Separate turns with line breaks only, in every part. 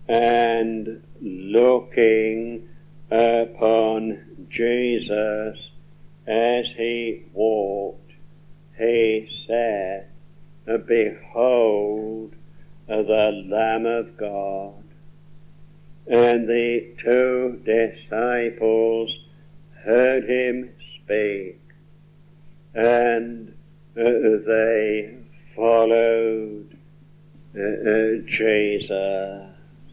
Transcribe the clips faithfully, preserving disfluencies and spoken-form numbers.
and looking upon Jesus as he walked, he said, "Behold the Lamb of God." And the two disciples heard him speak, and uh, they followed uh, Jesus.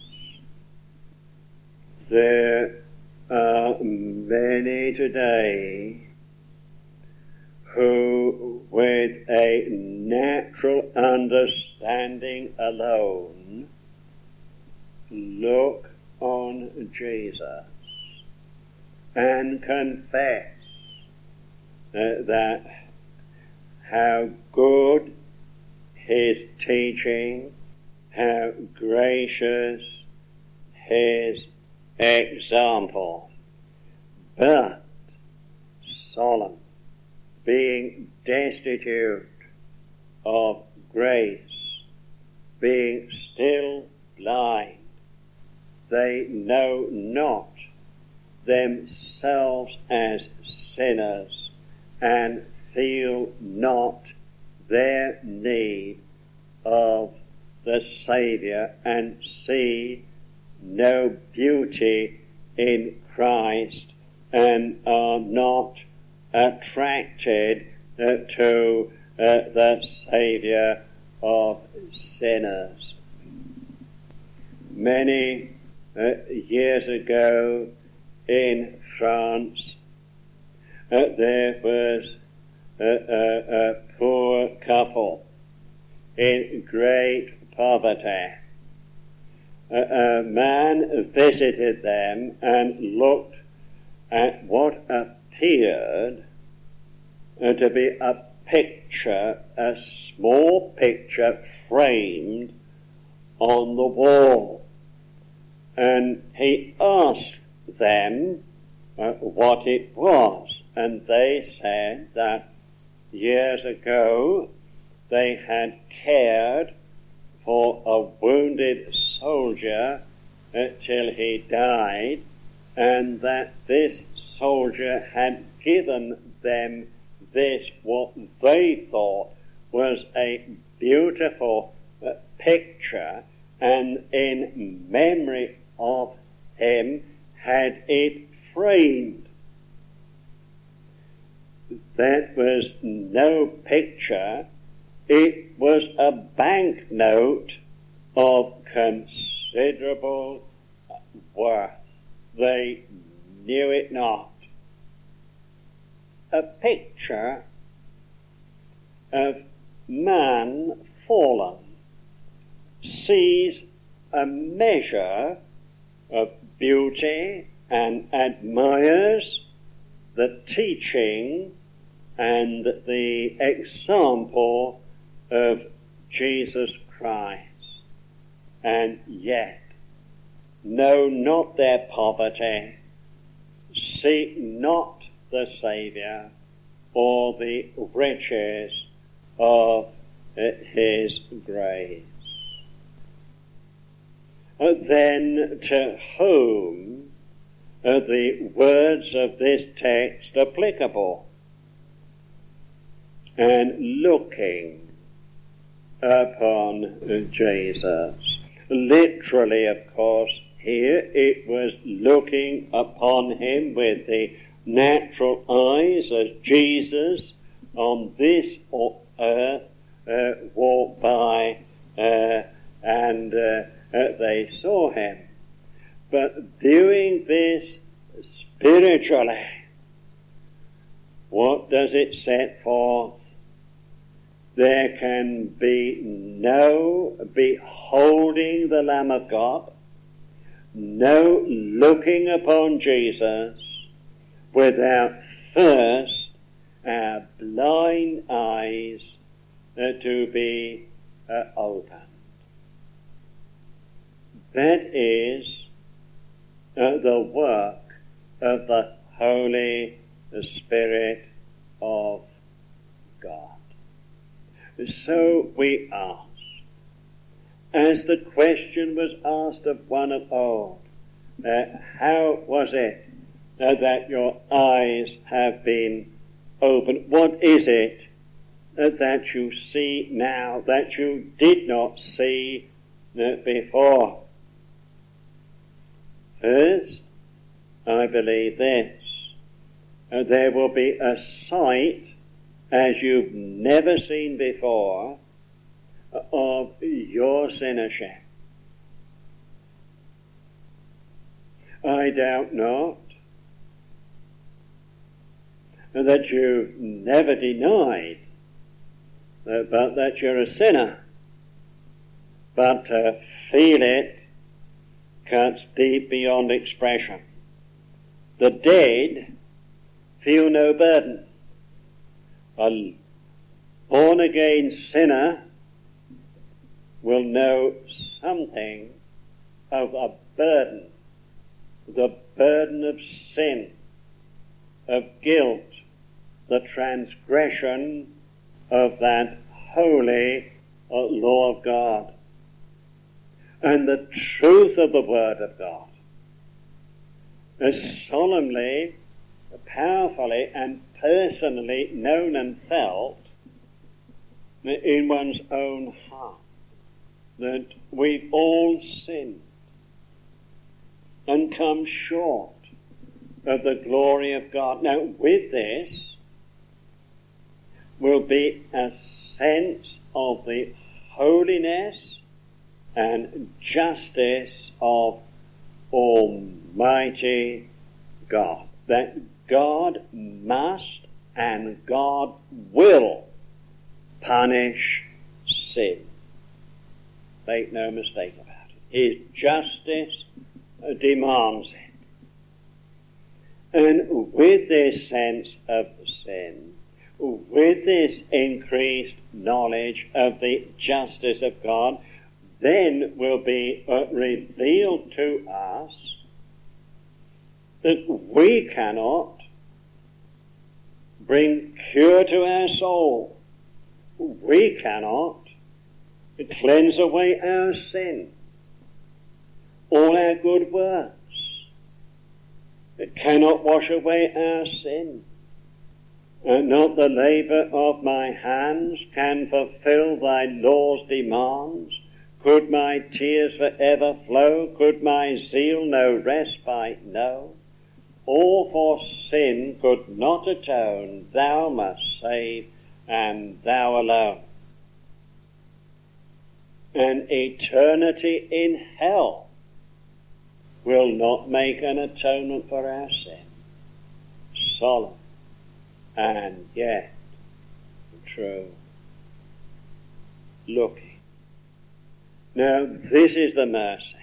There are many today who, with a natural understanding alone, look on Jesus and confess uh, that how good his teaching, how gracious his example, but solemn, being destitute of grace, being still blind, they know not themselves as sinners and feel not their need of the Saviour and see no beauty in Christ and are not attracted uh, to uh, the Saviour of sinners. Many uh, years ago in France, uh, there was a, a, a poor couple in great poverty. A, a man visited them and looked at what appeared uh, to be a picture, a small picture framed on the wall. And he asked them uh, what it was, and they said that years ago they had cared for a wounded soldier uh, till he died, and that this soldier had given them this, what they thought was a beautiful uh, picture, and in memory of him had it framed. That was no picture, it was a banknote of considerable worth. They knew it not. A picture of man fallen sees a measure of beauty and admires the teaching and the example of Jesus Christ, and yet know not their poverty, seek not the Saviour or the riches of his grace. Then to whom are the words of this text applicable? And looking upon Jesus. Literally, of course, here it was looking upon him with the natural eyes as Jesus on this earth uh, walked by uh, and uh, uh, they saw him. But viewing this spiritually, what does it set forth? There can be no beholding the Lamb of God, no looking upon Jesus, without first our blind eyes uh, to be uh, opened. That is uh, the work of the Holy Spirit of God. So we ask, as the question was asked of one of old, uh, how was it uh, that your eyes have been opened? What is it uh, that you see now that you did not see uh, before? First, I believe this. Uh, there will be a sight as you've never seen before uh, of your sinnership. I doubt not uh, that you've never denied uh, but that you're a sinner, but to feel it cuts deep beyond expression. The dead feel no burden. A born-again sinner will know something of a burden, the burden of sin, of guilt, the transgression of that holy uh, law of God, and the truth of the Word of God, as solemnly, powerfully, and personally known and felt in one's own heart, that we've all sinned and come short of the glory of God. Now, with this will be a sense of the holiness and justice of Almighty God. That God must and God will punish sin. Make no mistake about it. His justice demands it. And with this sense of sin, with this increased knowledge of the justice of God, then will be uh, revealed to us that we cannot bring cure to our soul. We cannot cleanse away our sin, all our good works. It cannot wash away our sin. And not the labour of my hands can fulfill thy law's demands. Could my tears forever flow? Could my zeal no respite know? All for sin could not atone. Thou must save, and thou alone. An eternity in hell will not make an atonement for our sin. Solemn and yet true. Looking. Now, this is the mercy.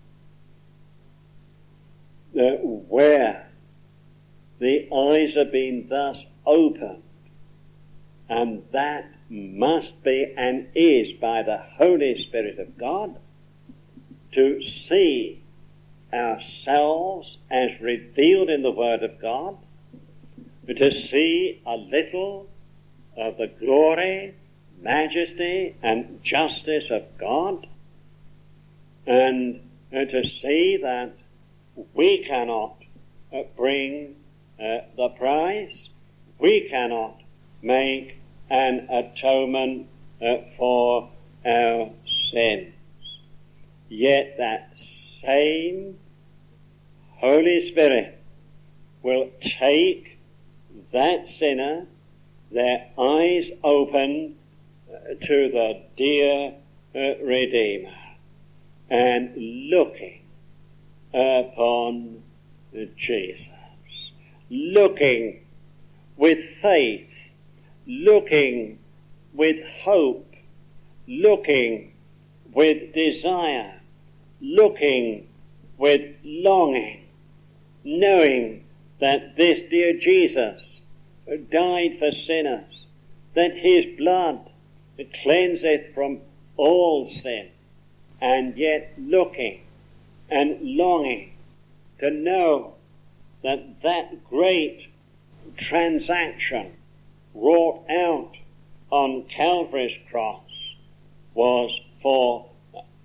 That where the eyes have been thus opened, and that must be and is by the Holy Spirit of God, to see ourselves as revealed in the Word of God, to see a little of the glory, majesty, and justice of God, and to see that we cannot uh, bring uh, the price, we cannot make an atonement uh, for our sins. Yet that same Holy Spirit will take that sinner, their eyes open uh, to the dear uh, Redeemer, and looking upon Jesus, looking with faith, looking with hope, looking with desire, looking with longing, knowing that this dear Jesus died for sinners, that his blood cleanseth from all sin, and yet looking and longing to know that that great transaction wrought out on Calvary's cross was for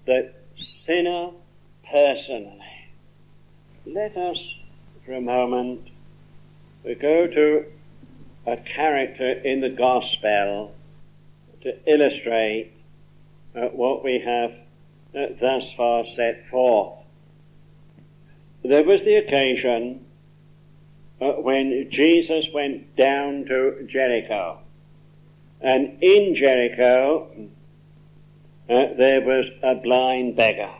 the sinner personally. Let us, for a moment, go to a character in the Gospel to illustrate uh, what we have uh, thus far set forth. There was the occasion uh, when Jesus went down to Jericho. And in Jericho, uh, there was a blind beggar.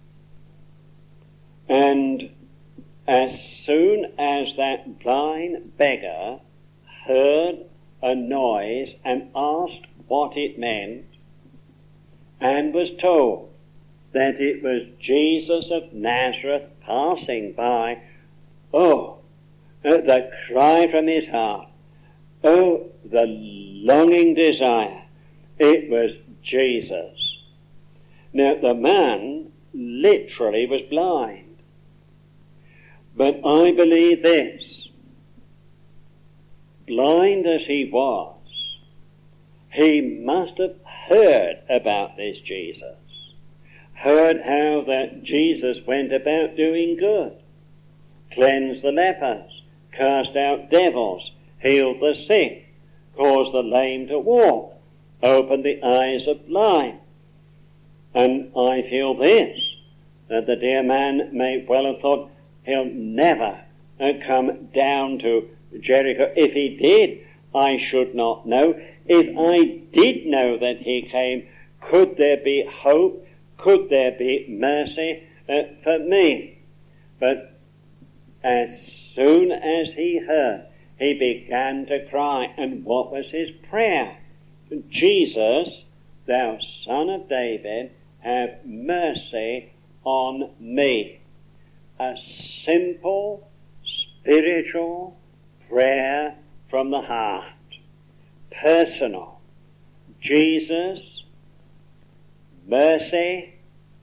And as soon as that blind beggar heard a noise and asked what it meant, and was told that it was Jesus of Nazareth passing by, oh, uh, the cry from his heart, oh, the longing desire, it was Jesus. Now, the man literally was blind. But I believe this, blind as he was, he must have heard about this Jesus, heard how that Jesus went about doing good, cleansed the lepers, cast out devils, healed the sick, caused the lame to walk, opened the eyes of blind. And I feel this, that the dear man may well have thought he'll never uh, come down to Jericho. If he did, I should not know. If I did know that he came, could there be hope? Could there be mercy uh, for me? But as soon as he heard, he began to cry. And what was his prayer? Jesus, thou Son of David, have mercy on me. A simple, spiritual prayer from the heart. Personal. Jesus, mercy,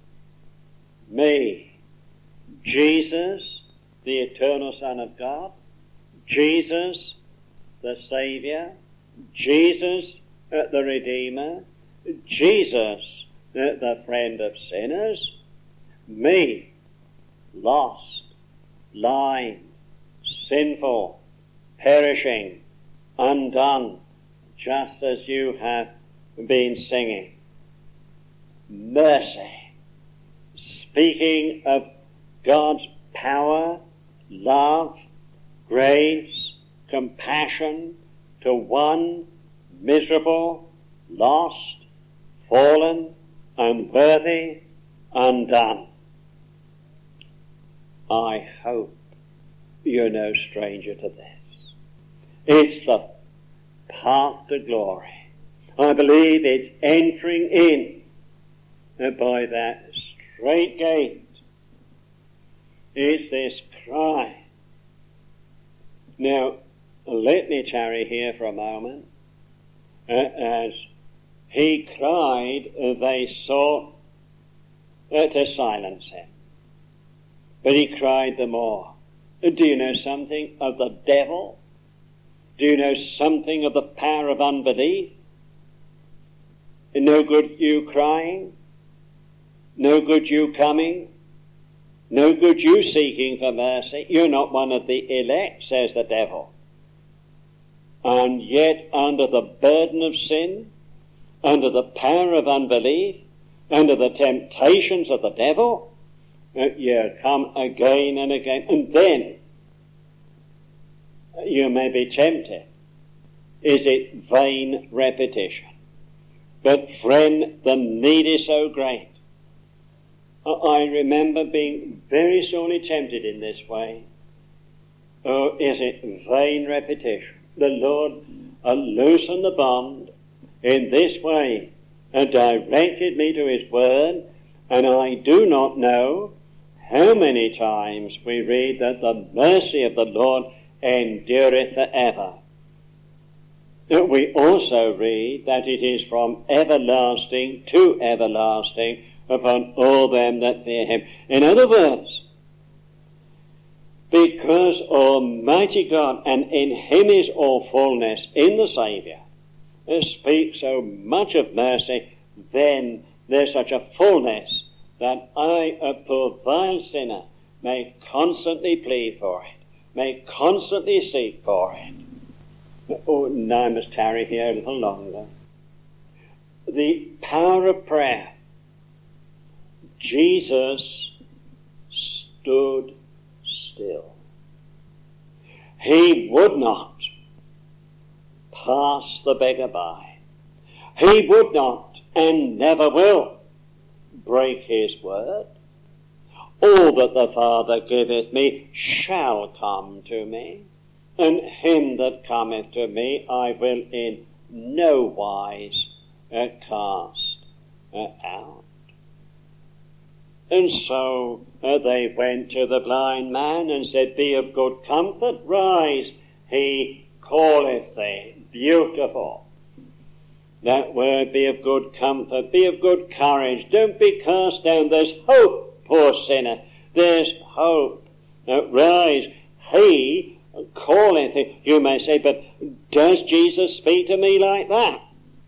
me. Jesus, the eternal Son of God. Jesus, the Saviour. Jesus, uh, the Redeemer. Jesus, uh, the friend of sinners. Me, lost, blind, sinful, perishing, undone, just as you have been singing. Mercy, speaking of God's power, love, grace, compassion to one miserable, lost, fallen, unworthy, undone. I hope you're no stranger to this. It's the path to glory. I believe it's entering in by that straight gate. It's this cry. Now, let me tarry here for a moment. Uh, as he cried, uh, they sought uh, to silence him. But he cried the more. Do you know something of the devil? Do you know something of the power of unbelief? No good you crying? No good you coming? No good you seeking for mercy? You're not one of the elect, says the devil. And yet under the burden of sin, under the power of unbelief, under the temptations of the devil, Uh, you come again and again, and then you may be tempted. Is it vain repetition? But friend, the need is so great. I remember being very sorely tempted in this way. Oh, is it vain repetition? The Lord uh, loosened the bond in this way and directed me to his word, and I do not know how many times we read that the mercy of the Lord endureth forever. We also read that it is from everlasting to everlasting upon all them that fear him. In other words, because Almighty God, and in him is all fullness, in the Saviour, speaks so much of mercy, then there's such a fullness that I, a poor vile sinner, may constantly plead for it, may constantly seek for it. Oh, now I must tarry here a little longer. The power of prayer. Jesus stood still. He would not pass the beggar by. He would not, and never will, break his word. All that the Father giveth me shall come to me, and him that cometh to me I will in no wise uh, cast uh, out. And so uh, they went to the blind man and said, Be of good comfort, rise, he calleth thee. Beautiful. That word, be of good comfort, be of good courage, don't be cast down. There's hope, poor sinner, there's hope. Uh, rise, he calleth thee. You may say, but does Jesus speak to me like that?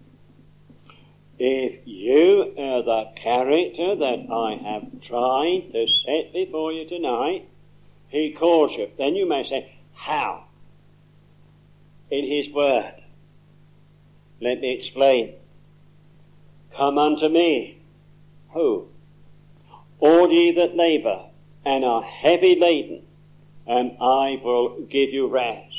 If you are the character that I have tried to set before you tonight, he calls you. Then you may say, how? In his word. Let me explain. Come unto me. Who? All ye that labour and are heavy laden, and I will give you rest.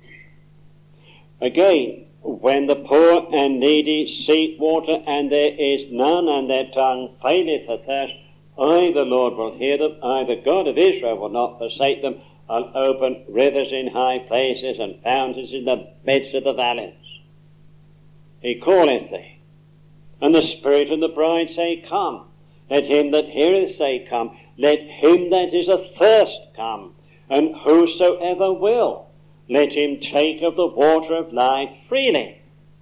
Again, when the poor and needy seek water, and there is none, and their tongue faileth for thirst, I, the Lord, will hear them. I, the God of Israel, will not forsake them. I'll open rivers in high places, and fountains in the midst of the valleys. He calleth thee. And the Spirit and the bride say, Come. Let him that heareth say, Come. Let him that is athirst come. And whosoever will, let him take of the water of life freely.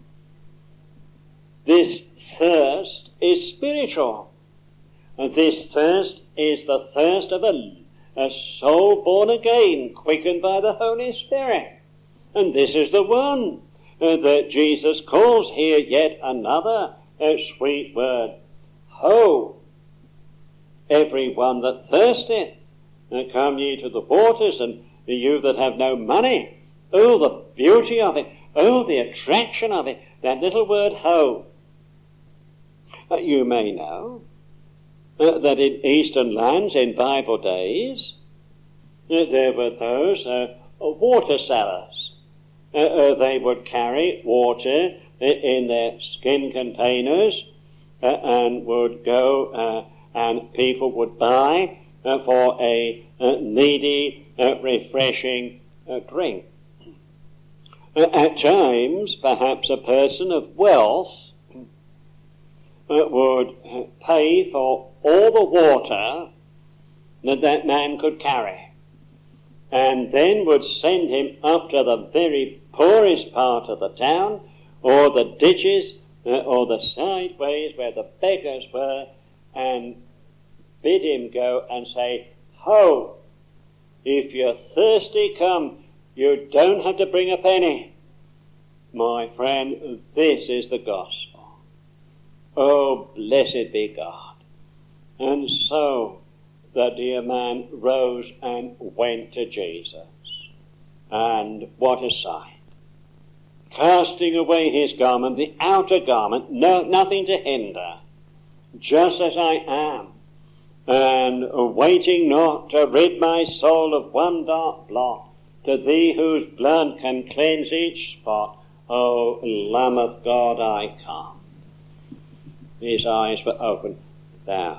This thirst is spiritual. And this thirst is the thirst of a, a soul born again, quickened by the Holy Spirit. And this is the one uh, that Jesus calls here, yet another uh, sweet word. Ho, every one that thirsteth, uh, come ye to the waters, and you that have no money. Oh, the beauty of it. Oh, the attraction of it. That little word, ho. Uh, you may know uh, that in eastern lands, in Bible days, uh, there were those uh, water sellers. Uh, uh, they would carry water in their skin containers uh, and would go uh, and people would buy uh, for a uh, needy, uh, refreshing uh, drink. Uh, at times, perhaps a person of wealth uh, would uh, pay for all the water that that man could carry, and then would send him up to the very poorest part of the town, or the ditches, uh, or the side ways where the beggars were, and bid him go and say, Ho, if you're thirsty, come. You don't have to bring a penny. My friend, this is the gospel. Oh, blessed be God. And so the dear man rose and went to Jesus. And what a sight. Casting away his garment, the outer garment, no, nothing to hinder, just as I am, and waiting not to rid my soul of one dark blot, to thee whose blood can cleanse each spot, O Lamb of God, I come. His eyes were open, thou,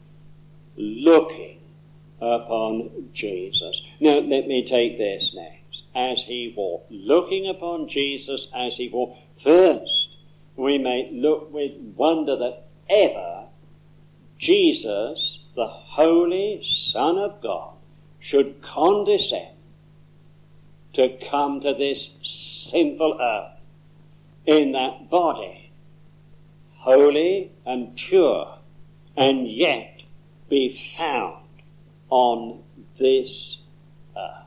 looking upon Jesus. Now let me take this next. As he walked, looking upon Jesus as he walked, first we may look with wonder that ever Jesus, the Holy Son of God, should condescend to come to this sinful earth in that body, holy and pure, and yet be found on this earth.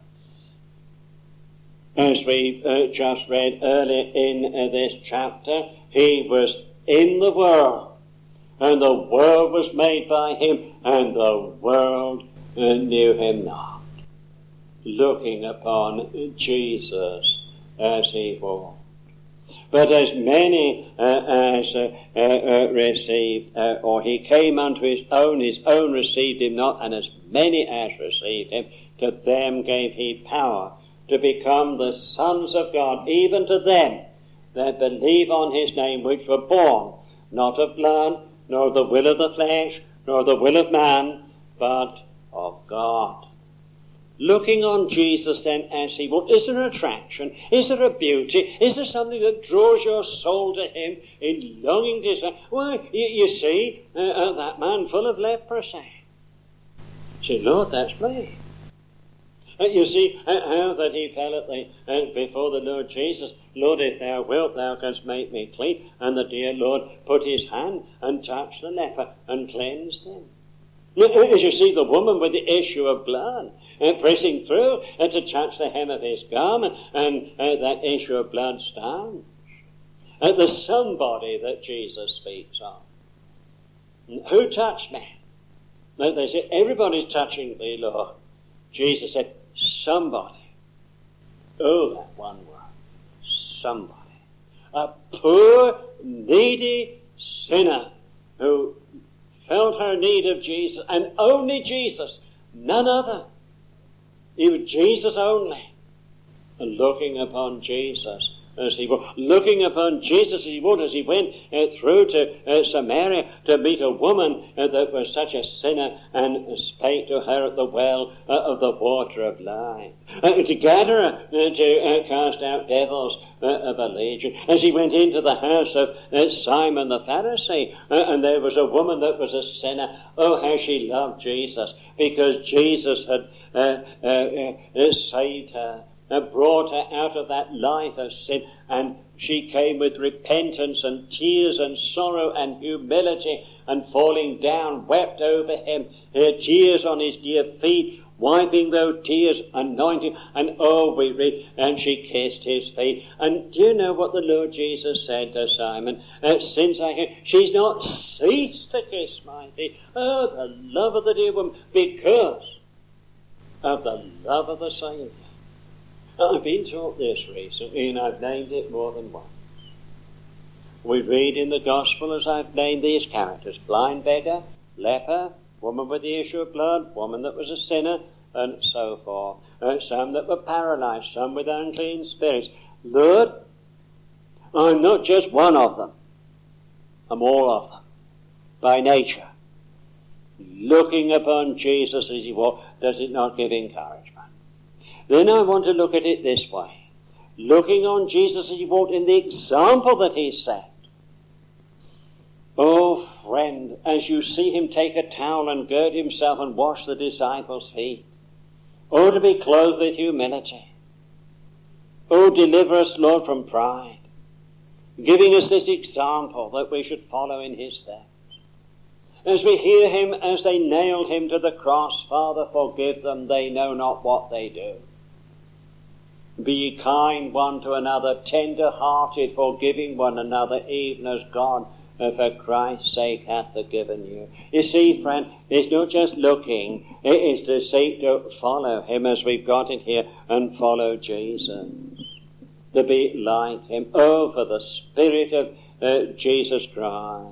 As we uh, just read earlier in uh, this chapter, he was in the world, and the world was made by him, and the world uh, knew him not. Looking upon Jesus as he walked. But as many uh, as uh, uh, uh, received, uh, or he came unto his own, his own received him not, and as many as received him, to them gave he power to become the sons of God, even to them that believe on his name, which were born not of blood, nor the will of the flesh, nor the will of man, but of God. Looking on Jesus then as he walked, is there an attraction? Is there a beauty? Is there something that draws your soul to him in longing to say, why, you, you see, uh, uh, that man full of leprosy. You say, Lord, that's me. Uh, you see uh, how that he fell at the, uh, before the Lord Jesus. Lord, if thou wilt, thou canst make me clean. And the dear Lord put his hand and touched the leper and cleansed him. As you see the woman with the issue of blood, uh, pressing through uh, to touch the hem of his garment, and uh, that issue of blood stands. Uh, the somebody that Jesus speaks of. Who touched me? Now they said, everybody's touching thee, Lord. Jesus said, somebody. Oh, that one word. Somebody. A poor, needy sinner who felt her need of Jesus, and only Jesus, none other. It was Jesus only. And looking upon Jesus as he walked, looking upon Jesus as he walked, as he went uh, through to uh, Samaria to meet a woman uh, that was such a sinner, and spake to her at the well uh, of the water of life. Uh, to gather her, uh, to uh, cast out devils uh, of a legion. As he went into the house of uh, Simon the Pharisee, uh, and there was a woman that was a sinner. Oh, how she loved Jesus, because Jesus had uh, uh, uh, saved her, and brought her out of that life of sin, and she came with repentance and tears and sorrow and humility, and falling down wept over him, her tears on his dear feet, wiping those tears, anointing, and oh, we read, and she kissed his feet. And do you know what the Lord Jesus said to Simon? Uh, since I came, she's not ceased to kiss my feet. Oh, the love of the dear woman, because of the love of the Saviour. I've been taught this recently, and I've named it more than once. We read in the Gospel, as I've named these characters, blind beggar, leper, woman with the issue of blood, woman that was a sinner, and so forth. Uh, some that were paralyzed, some with unclean spirits. Lord, I'm not just one of them. I'm all of them, by nature. Looking upon Jesus as he walked, does it not give encouragement? Then I want to look at it this way. Looking on Jesus as he walked in the example that he set. Oh, friend, as you see him take a towel and gird himself and wash the disciples' feet. Oh, to be clothed with humility. Oh, deliver us, Lord, from pride. Giving us this example that we should follow in his steps. As we hear him as they nailed him to the cross, Father, forgive them, they know not what they do. Be ye kind one to another, tender-hearted, forgiving one another, even as God, uh, for Christ's sake, hath forgiven you. You see, friend, it's not just looking, it is to seek to follow him as we've got it here, and follow Jesus. To be like him. Oh, for the Spirit of uh, Jesus Christ.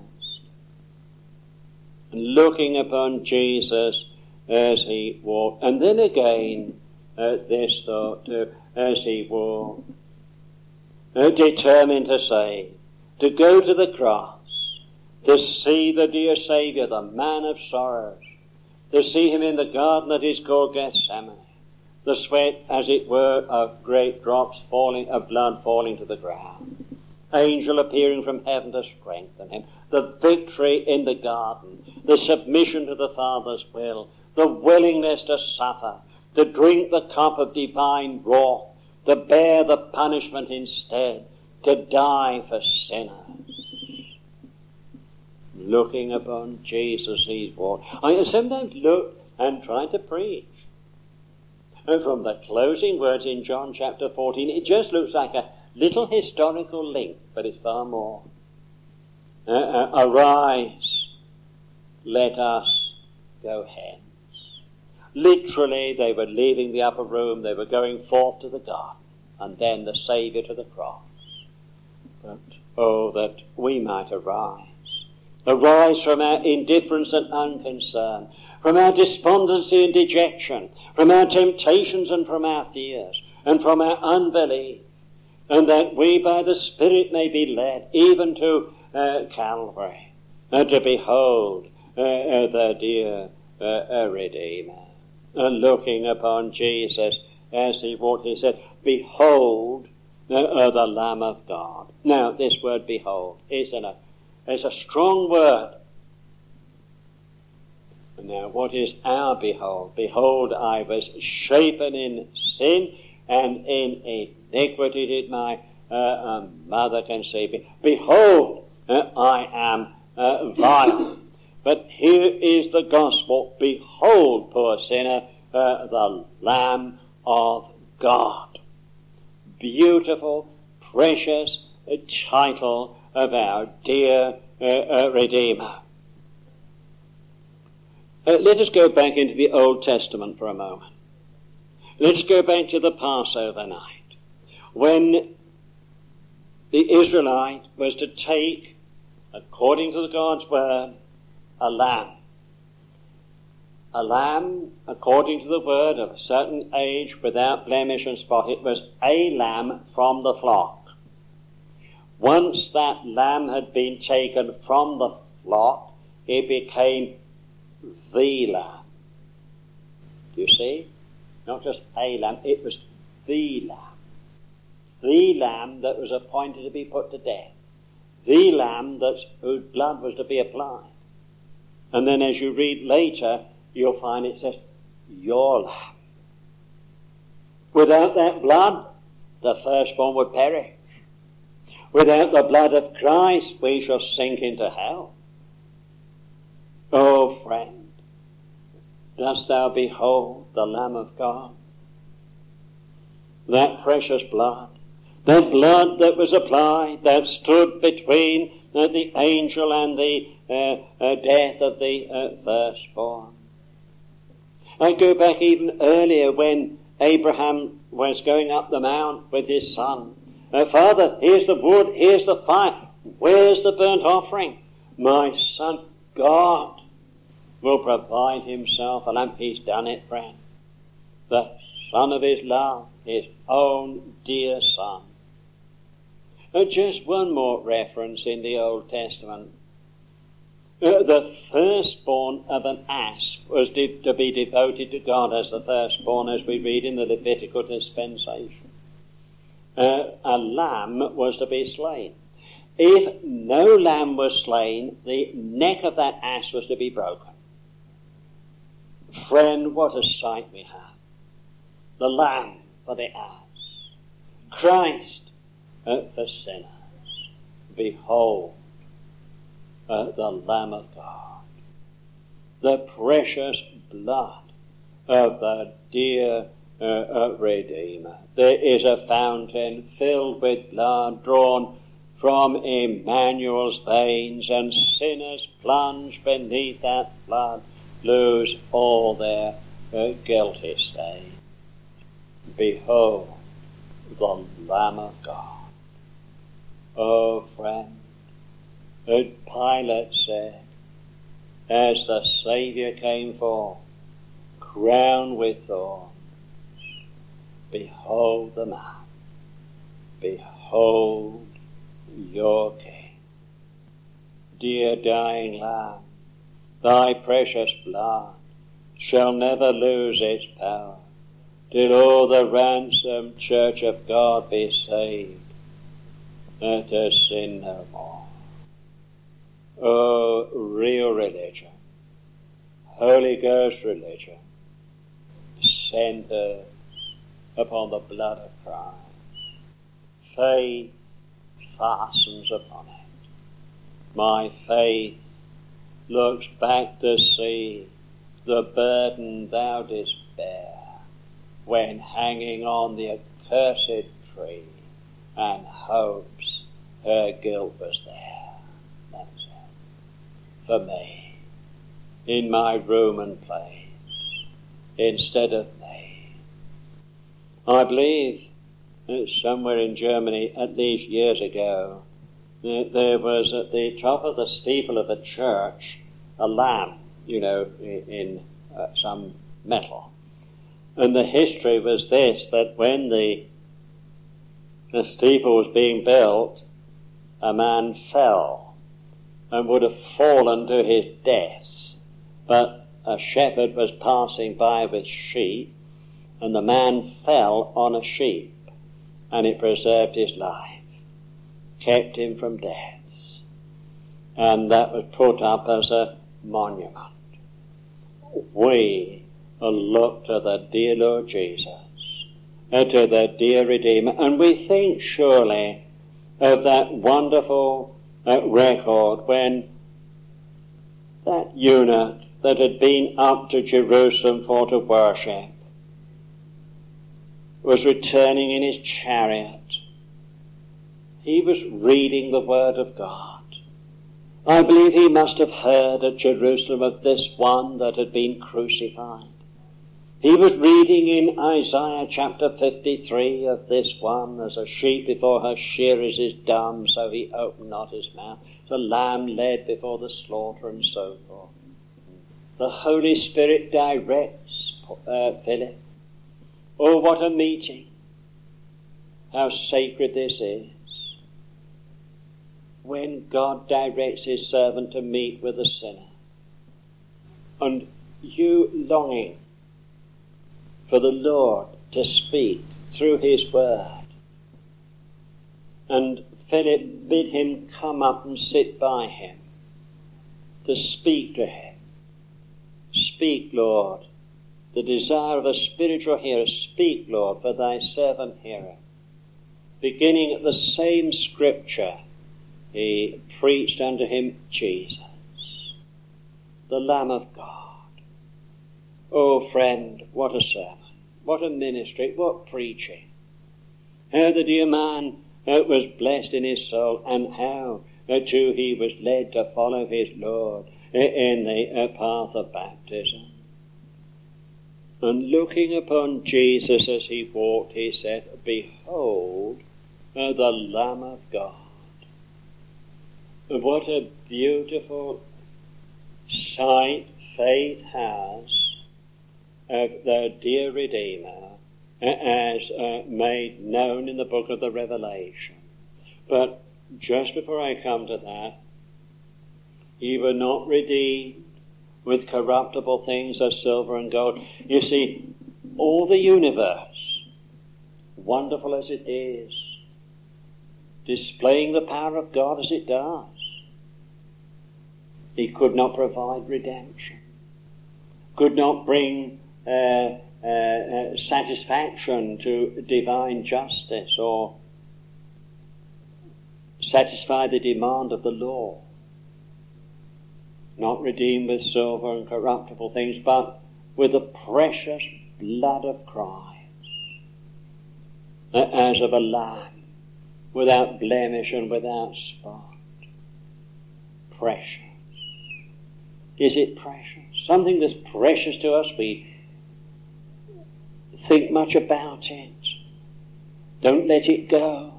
And looking upon Jesus as he walked. And then again, uh, this thought too, as he walked, uh, determined to say, to go to the cross, to see the dear Saviour, the man of sorrows, to see him in the garden that is called Gethsemane, the sweat, as it were, of great drops falling, of blood falling to the ground, angel appearing from heaven to strengthen him, the victory in the garden, the submission to the Father's will, the willingness to suffer, to drink the cup of divine wrath, to bear the punishment instead, to die for sinners. Looking upon Jesus he's walked. I sometimes look and try to preach. And from the closing words in John chapter fourteen, it just looks like a little historical link, but it's far more. Uh, uh, arise, let us go hence. Literally, they were leaving the upper room, they were going forth to the garden, and then the Saviour to the cross. But, oh, that we might arise. Arise from our indifference and unconcern, from our despondency and dejection, from our temptations and from our fears, and from our unbelief, and that we by the Spirit may be led even to uh, Calvary, uh, to behold uh, uh, the dear uh, uh, Redeemer. And looking upon Jesus as he walked, he said, behold uh, uh, the Lamb of God. Now, this word behold is an, a, is a strong word. Now, what is our behold? Behold, I was shapen in sin, and in iniquity did my uh, uh, mother conceive me. Behold, uh, I am uh, vile. But here is the gospel. Behold, poor sinner, uh, the Lamb of God. Beautiful, precious uh, title of our dear uh, uh, Redeemer. Uh, let us go back into the Old Testament for a moment. Let's go back to the Passover night, when the Israelite was to take, according to God's word, a lamb. A lamb, according to the word, of a certain age, without blemish and spot. It was a lamb from the flock. Once that lamb had been taken from the flock, it became the lamb. Do you see? Not just a lamb, it was the lamb. The lamb that was appointed to be put to death. The lamb that's, whose blood was to be applied. And then as you read later, you'll find it says, your lamb. Without that blood, the firstborn would perish. Without the blood of Christ, we shall sink into hell. Oh, friend, dost thou behold the Lamb of God? That precious blood, that blood that was applied, that stood between uh, the angel and the uh, uh, death of the uh, firstborn. I go back even earlier when Abraham was going up the mount with his son. Uh, Father, here's the wood, here's the fire, where's the burnt offering? My son, God will provide himself a lamb. He's done it, friend. The son of his love, his own dear son. Uh, just one more reference in the Old Testament. Uh, the firstborn of an ass was de- to be devoted to God as the firstborn, as we read in the Levitical dispensation. Uh, a lamb was to be slain. If no lamb was slain, the neck of that ass was to be broken. Friend, what a sight we have. The lamb for the ass. Christ uh, for sinners. Behold, uh, the Lamb of God. The precious blood of the dear uh, uh, Redeemer. There is a fountain filled with blood drawn from Emmanuel's veins, and sinners plunge beneath that blood lose all their uh, guilty stain. Behold the Lamb of God. Oh, friend, as Pilate said, as the Saviour came forth, crowned with thorns, behold the man, behold your King. Dear dying Lamb, thy precious blood shall never lose its power, till all the ransomed church of God be saved, and to sin no more. Oh, real religion, Holy Ghost religion, centers upon the blood of Christ. Faith fastens upon it. My faith looks back to see the burden thou didst bear when hanging on the accursed tree, and hopes her guilt was there. That's it. For me, in my room and place instead of me. I believe that somewhere in Germany, at least years ago, there was at the top of the steeple of a church a lamb, you know, in uh, some metal. And the history was this, that when the, the steeple was being built, a man fell and would have fallen to his death. But a shepherd was passing by with sheep, and the man fell on a sheep, and it preserved his life, kept him from death. And that was put up as a monument. We look to the dear Lord Jesus, to the dear Redeemer, and we think surely of that wonderful uh, record when that eunuch that had been up to Jerusalem for to worship was returning in his chariot. He was reading the Word of God. I believe he must have heard at Jerusalem of this one that had been crucified. He was reading in Isaiah chapter fifty-three of this one, as a sheep before her shearers is dumb, so he opened not his mouth. As a lamb led before the slaughter, and so forth. The Holy Spirit directs uh, Philip. Oh, what a meeting. How sacred this is. When God directs his servant to meet with a sinner. And you longing for the Lord to speak through his word. And Philip bid him come up and sit by him, to speak to him. Speak, Lord, the desire of a spiritual hearer. Speak, Lord, for thy servant heareth. Beginning at the same scripture, he preached unto him Jesus, the Lamb of God. Oh, friend, what a sermon, what a ministry, what preaching. How the dear man uh, was blessed in his soul, and how, uh, too, he was led to follow his Lord in the uh, path of baptism. And looking upon Jesus as he walked, he said, Behold uh, the Lamb of God. What a beautiful sight faith has of the dear Redeemer uh, as uh, made known in the book of the Revelation. But just before I come to that, ye were not redeemed with corruptible things as silver and gold. You see, all the universe, wonderful as it is, displaying the power of God as it does, he could not provide redemption, could not bring uh, uh, uh, satisfaction to divine justice or satisfy the demand of the law. Not redeemed with silver and corruptible things, but with the precious blood of Christ, as of a lamb, without blemish and without spot. Precious. Is it precious? Something that's precious to us, we think much about it. Don't let it go.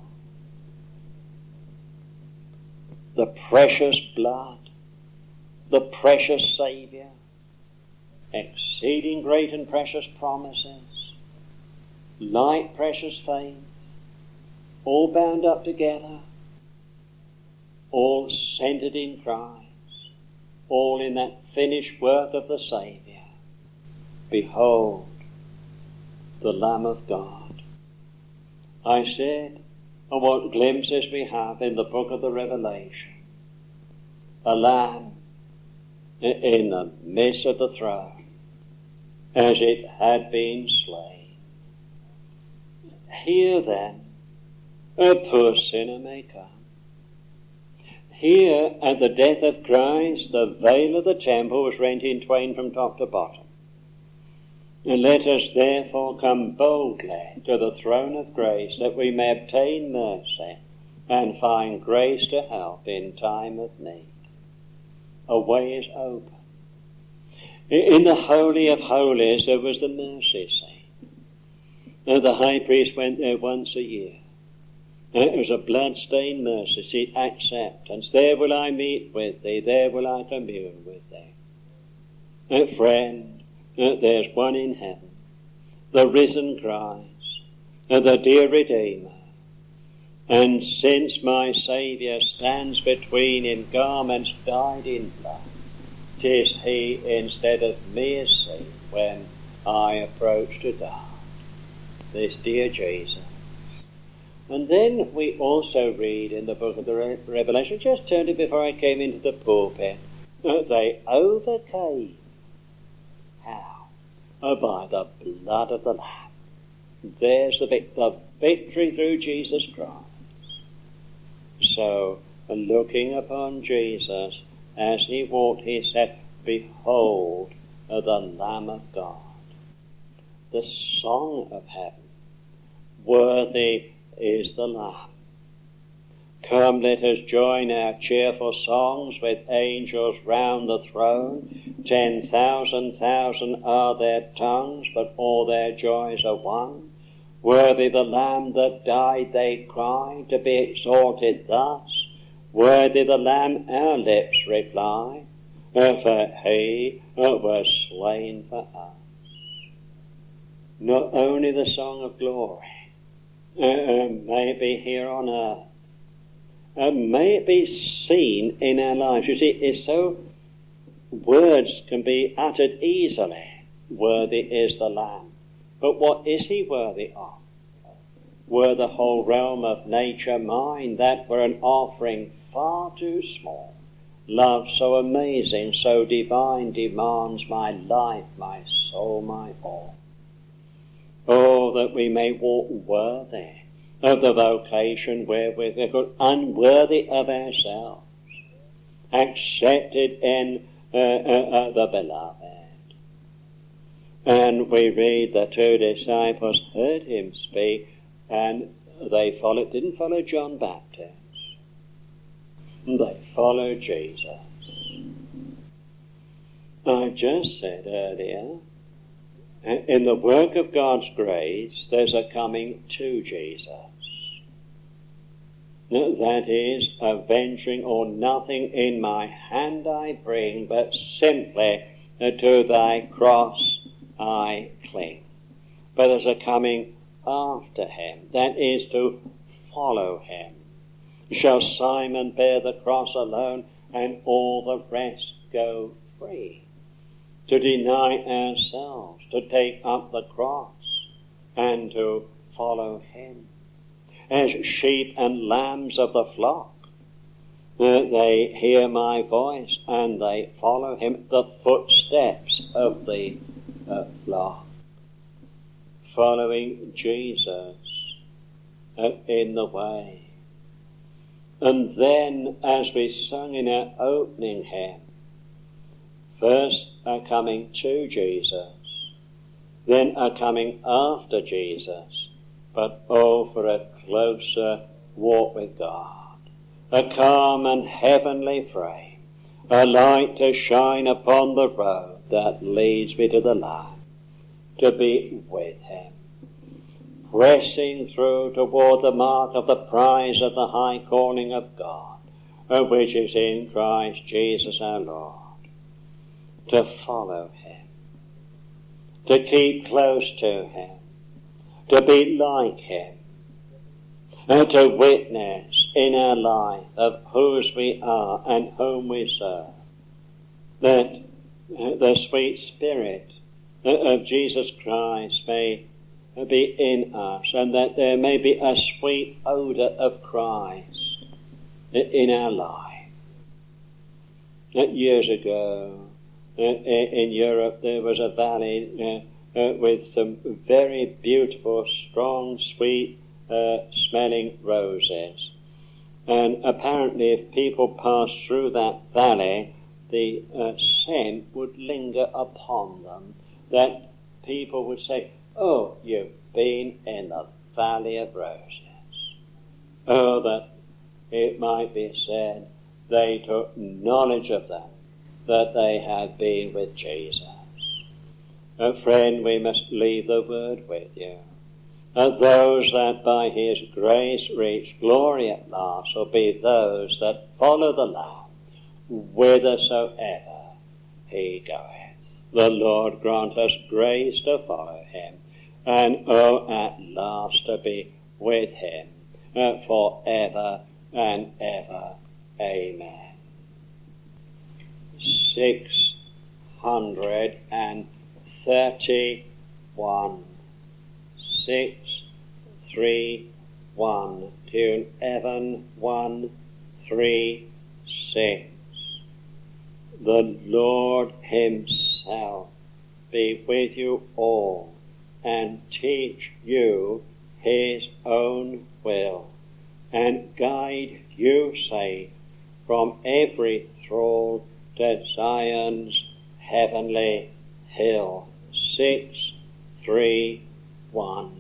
The precious blood, the precious Saviour, exceeding great and precious promises, like precious faith, all bound up together, all centered in Christ, all in that finished work of the Saviour. Behold, the Lamb of God. I said, and what glimpses we have in the book of the Revelation. A lamb in the midst of the throne, as it had been slain. Here then, a poor sinner may come. Here, at the death of Christ, the veil of the temple was rent in twain from top to bottom. And let us therefore come boldly to the throne of grace, that we may obtain mercy and find grace to help in time of need. A way is open. In the Holy of Holies there was the mercy seat. And the high priest went there once a year. And it was a blood-stained mercy seat, acceptance. There will I meet with thee, there will I commune with thee. Uh, friend, uh, there's one in heaven, the risen Christ, uh, the dear Redeemer. And since my Saviour stands between in garments dyed in blood, 'tis he instead of me is seen when I approach to God, this dear Jesus. And then we also read in the book of the Re- Revelation, just turned it before I came into the pulpit, that they overcame. How? Oh, by the blood of the Lamb. There's the, vic- the victory through Jesus Christ. So, looking upon Jesus, as he walked, he said, behold the Lamb of God. The song of heaven. Worthy is the Lamb. Come, let us join our cheerful songs with angels round the throne. Ten thousand thousand are their tongues, but all their joys are one. Worthy the Lamb that died, they cry, to be exalted thus. Worthy the Lamb, our lips reply, for he was slain for us. Not only the song of glory, Uh, may it be here on earth. Uh, may it be seen in our lives. You see, it's so words can be uttered easily. Worthy is the Lamb. But what is he worthy of? Were the whole realm of nature mine, that were an offering far too small. Love so amazing, so divine, demands my life, my soul, my all. Oh, that we may walk worthy of the vocation wherewith we're called, unworthy of ourselves, accepted in uh, uh, uh, the beloved. And we read the two disciples heard him speak, and they followed, didn't follow John Baptist. They followed Jesus. I just said earlier, in the work of God's grace, there's a coming to Jesus. That is, avenging or nothing in my hand I bring, but simply to thy cross I cling. But there's a coming after him, that is to follow him. Shall Simon bear the cross alone, and all the rest go free? To deny ourselves, to take up the cross, and to follow him. As sheep and lambs of the flock, uh, they hear my voice, and they follow him, the footsteps of the uh, flock. Following Jesus uh, in the way. And then, as we sung in our opening hymn, first a coming to Jesus, then a coming after Jesus, but oh, for a closer walk with God, a calm and heavenly frame, a light to shine upon the road that leads me to the light, to be with him, pressing through toward the mark of the prize of the high calling of God, which is in Christ Jesus our Lord. To follow him, to keep close to him, to be like him, and to witness in our life of whose we are and whom we serve, that the sweet Spirit of Jesus Christ may be in us, and that there may be a sweet odour of Christ in our life. Years ago, in Europe, there was a valley uh, uh, with some very beautiful, strong, sweet uh, smelling roses. And apparently if people passed through that valley, the uh, scent would linger upon them, that people would say, oh, you've been in the valley of roses. Oh, that it might be said they took knowledge of them, that they had been with Jesus. Uh, friend, we must leave the word with you. Uh, those that by his grace reach glory at last will be those that follow the Lamb whithersoever he goeth. The Lord grant us grace to follow him, and oh, at last to be with him uh, for ever and ever. Amen. Six hundred and thirty-one. Six, three, one. Tune Evan, one, three, six. The Lord himself be with you all and teach you his own will and guide you safe from every thrall to Zion's heavenly hill. Six, three, one.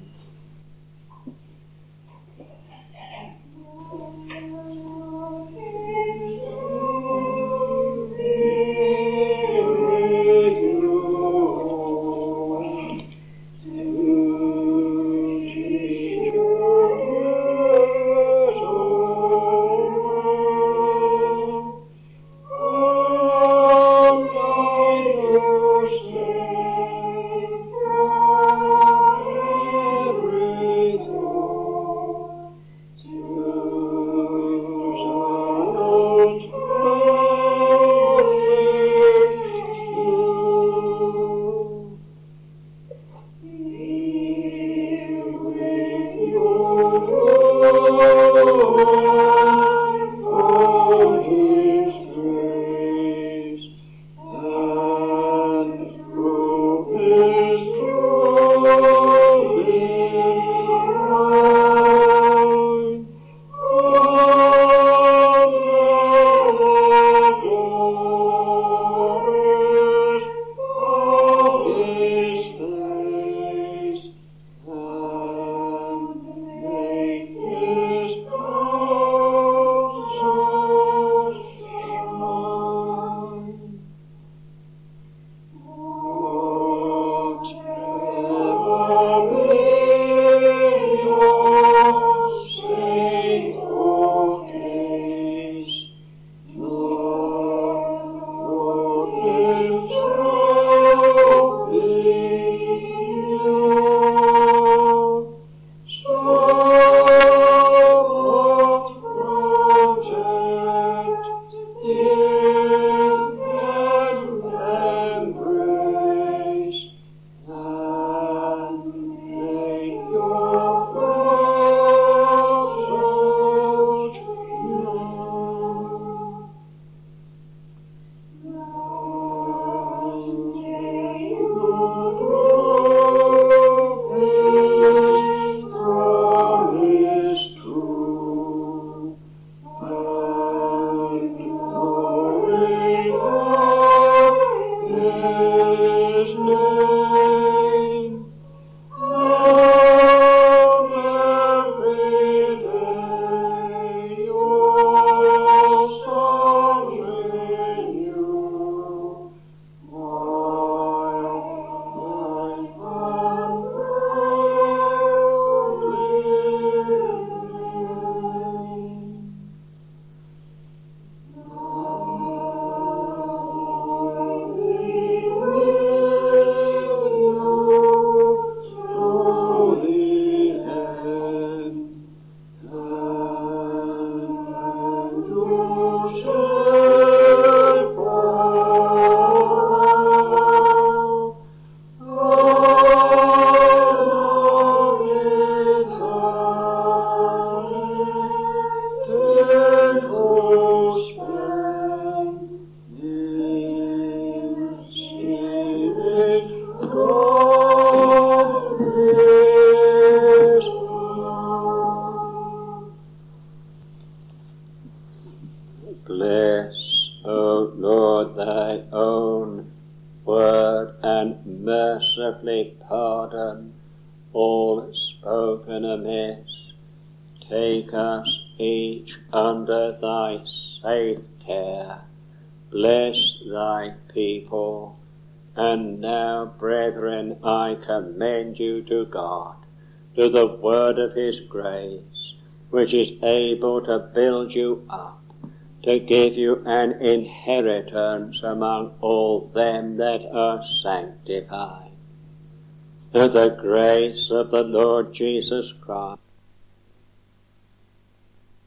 mercifully pardon all spoken amiss. Take us each under thy safe care. Bless thy people And now, brethren, I commend you to God, to the word of his grace, which is able to build you up, to give you an inheritance among all them that are sanctified. To the grace of the Lord Jesus Christ,